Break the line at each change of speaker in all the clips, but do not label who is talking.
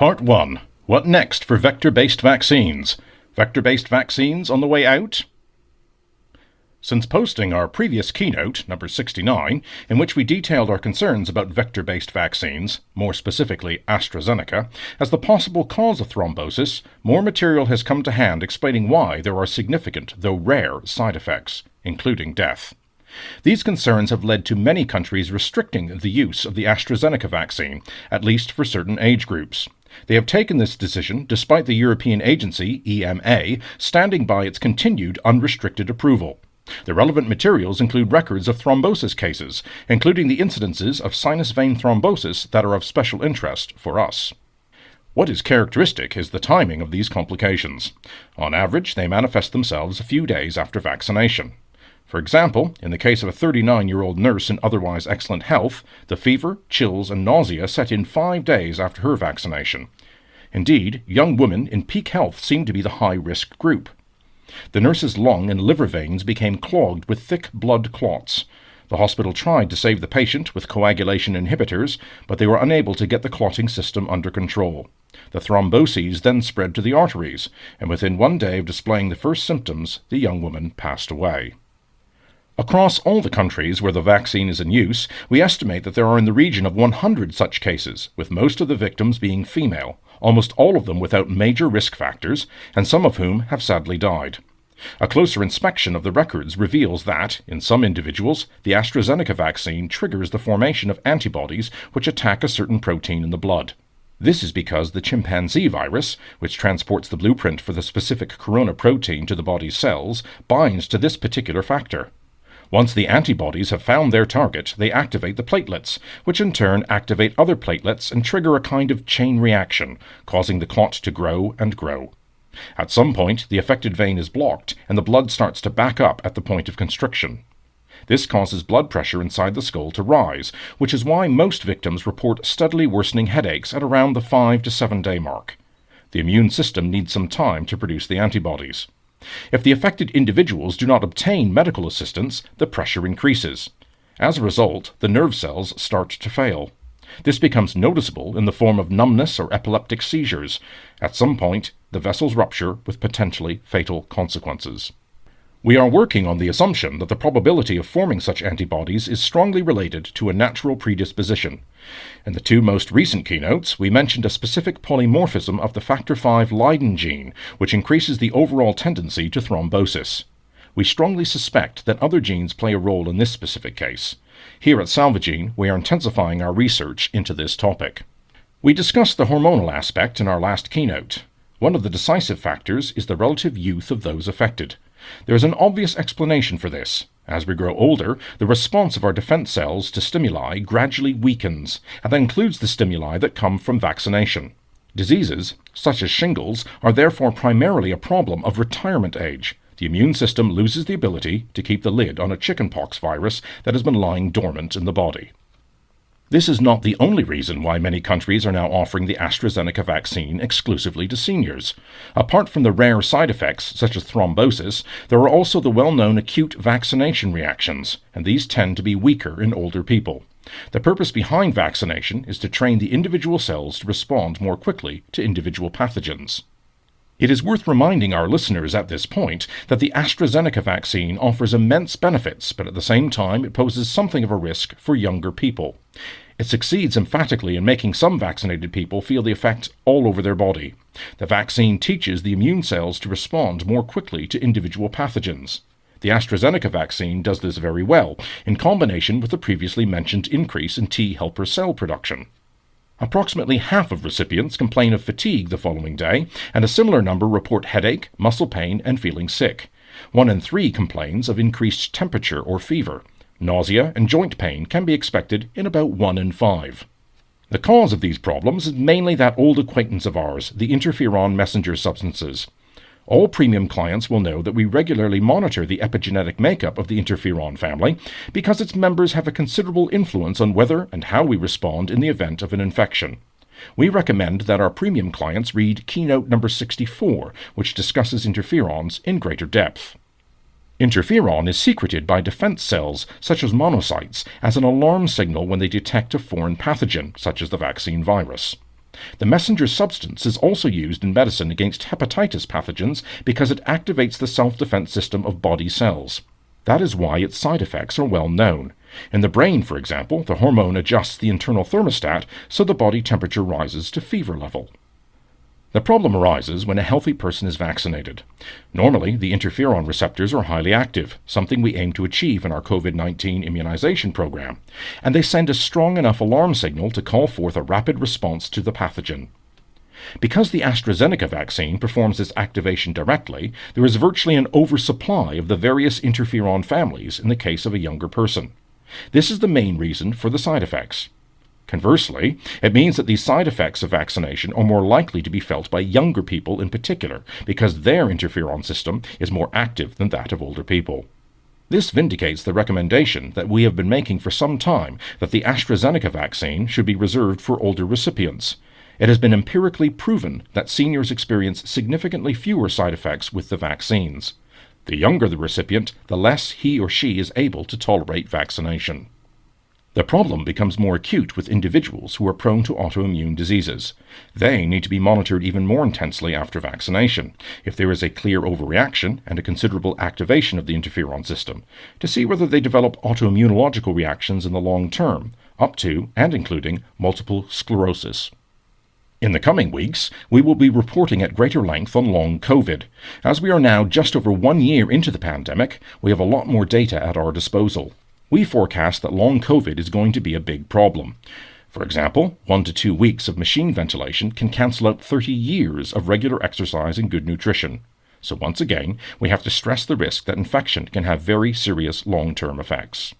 Part 1. What next for vector-based vaccines? Vector-based vaccines on the way out? Since posting our previous keynote, number 69, in which we detailed our concerns about vector-based vaccines, more specifically AstraZeneca, as the possible cause of thrombosis, more material has come to hand explaining why there are significant, though rare, side effects, including death. These concerns have led to many countries restricting the use of the AstraZeneca vaccine, at least for certain age groups. They have taken this decision despite the European agency, EMA, standing by its continued unrestricted approval. The relevant materials include records of thrombosis cases, including the incidences of sinus vein thrombosis that are of special interest for us. What is characteristic is the timing of these complications. On average, they manifest themselves a few days after vaccination. For example, in the case of a 39-year-old nurse in otherwise excellent health, the fever, chills, and nausea set in 5 days after her vaccination. Indeed, young women in peak health seem to be the high-risk group. The nurse's lung and liver veins became clogged with thick blood clots. The hospital tried to save the patient with coagulation inhibitors, but they were unable to get the clotting system under control. The thromboses then spread to the arteries, and within 1 day of displaying the first symptoms, the young woman passed away. Across all the countries where the vaccine is in use, we estimate that there are in the region of 100 such cases, with most of the victims being female, almost all of them without major risk factors, and some of whom have sadly died. A closer inspection of the records reveals that, in some individuals, the AstraZeneca vaccine triggers the formation of antibodies which attack a certain protein in the blood. This is because the chimpanzee virus, which transports the blueprint for the specific corona protein to the body's cells, binds to this particular factor. Once the antibodies have found their target, they activate the platelets, which in turn activate other platelets and trigger a kind of chain reaction, causing the clot to grow and grow. At some point, the affected vein is blocked, and the blood starts to back up at the point of constriction. This causes blood pressure inside the skull to rise, which is why most victims report steadily worsening headaches at around the 5 to 7 day mark. The immune system needs some time to produce the antibodies. If the affected individuals do not obtain medical assistance, the pressure increases. As a result, the nerve cells start to fail. This becomes noticeable in the form of numbness or epileptic seizures. At some point, the vessels rupture with potentially fatal consequences. We are working on the assumption that the probability of forming such antibodies is strongly related to a natural predisposition. In the 2 most recent keynotes, we mentioned a specific polymorphism of the factor V Leiden gene, which increases the overall tendency to thrombosis. We strongly suspect that other genes play a role in this specific case. Here at Salvagene, we are intensifying our research into this topic. We discussed the hormonal aspect in our last keynote. One of the decisive factors is the relative youth of those affected. There is an obvious explanation for this. As we grow older, the response of our defense cells to stimuli gradually weakens, and that includes the stimuli that come from vaccination. Diseases, such as shingles, are therefore primarily a problem of retirement age. The immune system loses the ability to keep the lid on a chickenpox virus that has been lying dormant in the body. This is not the only reason why many countries are now offering the AstraZeneca vaccine exclusively to seniors. Apart from the rare side effects, such as thrombosis, there are also the well-known acute vaccination reactions, and these tend to be weaker in older people. The purpose behind vaccination is to train the individual cells to respond more quickly to individual pathogens. It is worth reminding our listeners at this point that the AstraZeneca vaccine offers immense benefits, but at the same time it poses something of a risk for younger people. It succeeds emphatically in making some vaccinated people feel the effect all over their body. The vaccine teaches the immune cells to respond more quickly to individual pathogens. The AstraZeneca vaccine does this very well, in combination with the previously mentioned increase in T helper cell production. Approximately half of recipients complain of fatigue the following day, and a similar number report headache, muscle pain, and feeling sick. 1 in 3 complains of increased temperature or fever. Nausea and joint pain can be expected in about 1 in 5. The cause of these problems is mainly that old acquaintance of ours, the interferon messenger substances. All premium clients will know that we regularly monitor the epigenetic makeup of the interferon family because its members have a considerable influence on whether and how we respond in the event of an infection. We recommend that our premium clients read keynote number 64, which discusses interferons in greater depth. Interferon is secreted by defense cells, such as monocytes, as an alarm signal when they detect a foreign pathogen, such as the vaccine virus. The messenger substance is also used in medicine against hepatitis pathogens because it activates the self-defense system of body cells. That is why its side effects are well known. In the brain, for example, the hormone adjusts the internal thermostat so the body temperature rises to fever level. The problem arises when a healthy person is vaccinated. Normally, the interferon receptors are highly active, something we aim to achieve in our COVID-19 immunization program, and they send a strong enough alarm signal to call forth a rapid response to the pathogen. Because the AstraZeneca vaccine performs this activation directly, there is virtually an oversupply of the various interferon families in the case of a younger person. This is the main reason for the side effects. Conversely, it means that these side effects of vaccination are more likely to be felt by younger people in particular, because their interferon system is more active than that of older people. This vindicates the recommendation that we have been making for some time that the AstraZeneca vaccine should be reserved for older recipients. It has been empirically proven that seniors experience significantly fewer side effects with the vaccines. The younger the recipient, the less he or she is able to tolerate vaccination. The problem becomes more acute with individuals who are prone to autoimmune diseases. They need to be monitored even more intensely after vaccination, if there is a clear overreaction and a considerable activation of the interferon system, to see whether they develop autoimmunological reactions in the long term, up to and including multiple sclerosis. In the coming weeks, we will be reporting at greater length on long COVID. As we are now just over 1 year into the pandemic, we have a lot more data at our disposal. We forecast that long COVID is going to be a big problem. For example, 1 to 2 weeks of machine ventilation can cancel out 30 years of regular exercise and good nutrition. So once again, we have to stress the risk that infection can have very serious long-term effects.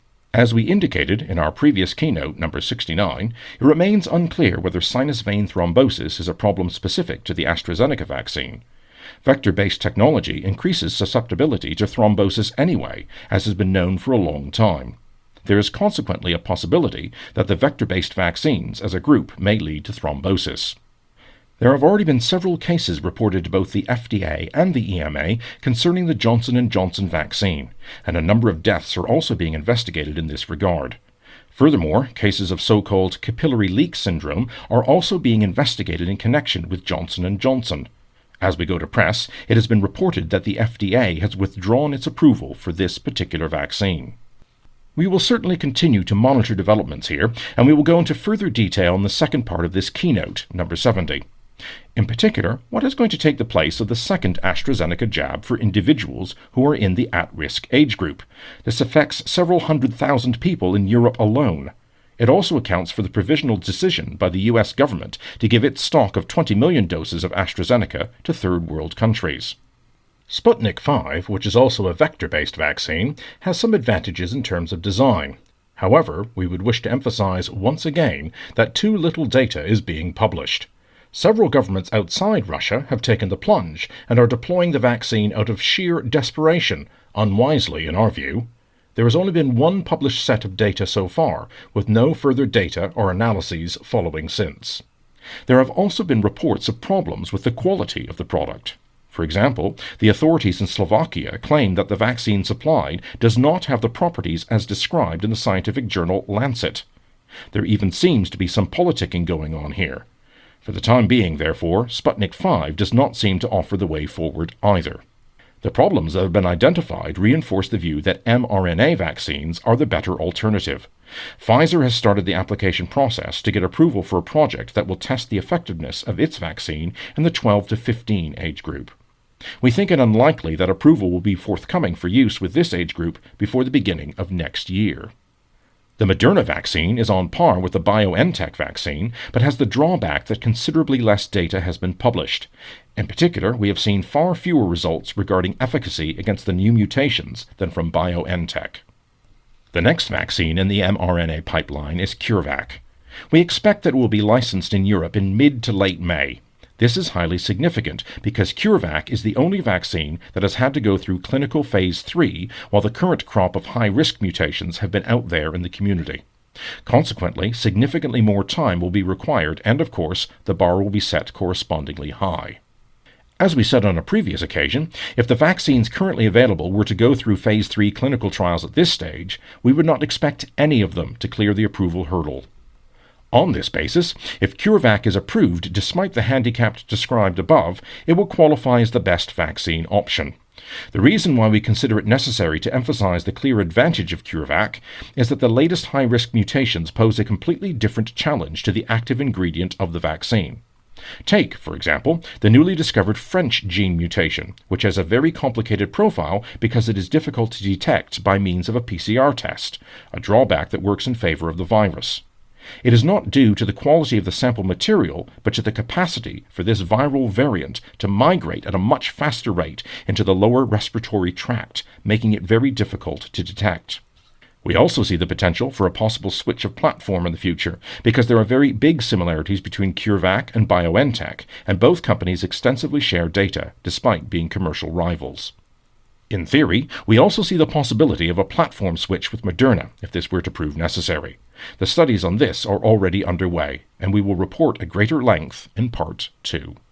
As we indicated in our previous keynote, number 69, it remains unclear whether sinus vein thrombosis is a problem specific to the AstraZeneca vaccine. Vector-based technology increases susceptibility to thrombosis anyway, as has been known for a long time. There is consequently a possibility that the vector-based vaccines as a group may lead to thrombosis. There have already been several cases reported to both the FDA and the EMA concerning the Johnson & Johnson vaccine, and a number of deaths are also being investigated in this regard. Furthermore, cases of so-called capillary leak syndrome are also being investigated in connection with Johnson & Johnson. As we go to press, it has been reported that the FDA has withdrawn its approval for this particular vaccine. We will certainly continue to monitor developments here, and we will go into further detail in the second part of this keynote, number 70. In particular, what is going to take the place of the second AstraZeneca jab for individuals who are in the at-risk age group. This affects several 100,000 people in Europe alone. It also accounts for the provisional decision by the U.S. government to give its stock of 20 million doses of AstraZeneca to third world countries. Sputnik V, which is also a vector-based vaccine, has some advantages in terms of design. However, we would wish to emphasize once again that too little data is being published. Several governments outside Russia have taken the plunge and are deploying the vaccine out of sheer desperation, unwisely in our view. There has only been one published set of data so far, with no further data or analyses following since. There have also been reports of problems with the quality of the product. For example, the authorities in Slovakia claim that the vaccine supplied does not have the properties as described in the scientific journal Lancet. There even seems to be some politicking going on here. For the time being, therefore, Sputnik V does not seem to offer the way forward either. The problems that have been identified reinforce the view that mRNA vaccines are the better alternative. Pfizer has started the application process to get approval for a project that will test the effectiveness of its vaccine in the 12 to 15 age group. We think it unlikely that approval will be forthcoming for use with this age group before the beginning of next year. The Moderna vaccine is on par with the BioNTech vaccine, but has the drawback that considerably less data has been published. In particular, we have seen far fewer results regarding efficacy against the new mutations than from BioNTech. The next vaccine in the mRNA pipeline is CureVac. We expect that it will be licensed in Europe in mid to late May. This is highly significant because CureVac is the only vaccine that has had to go through clinical phase 3 while the current crop of high-risk mutations have been out there in the community. Consequently, significantly more time will be required and, of course, the bar will be set correspondingly high. As we said on a previous occasion, if the vaccines currently available were to go through phase 3 clinical trials at this stage, we would not expect any of them to clear the approval hurdle. On this basis, if CureVac is approved despite the handicaps described above, it will qualify as the best vaccine option. The reason why we consider it necessary to emphasize the clear advantage of CureVac is that the latest high-risk mutations pose a completely different challenge to the active ingredient of the vaccine. Take, for example, the newly discovered French gene mutation, which has a very complicated profile because it is difficult to detect by means of a PCR test, a drawback that works in favor of the virus. It is not due to the quality of the sample material, but to the capacity for this viral variant to migrate at a much faster rate into the lower respiratory tract, making it very difficult to detect. We also see the potential for a possible switch of platform in the future, because there are very big similarities between CureVac and BioNTech, and both companies extensively share data, despite being commercial rivals. In theory, we also see the possibility of a platform switch with Moderna, if this were to prove necessary. The studies on this are already underway, and we will report at greater length in Part 2.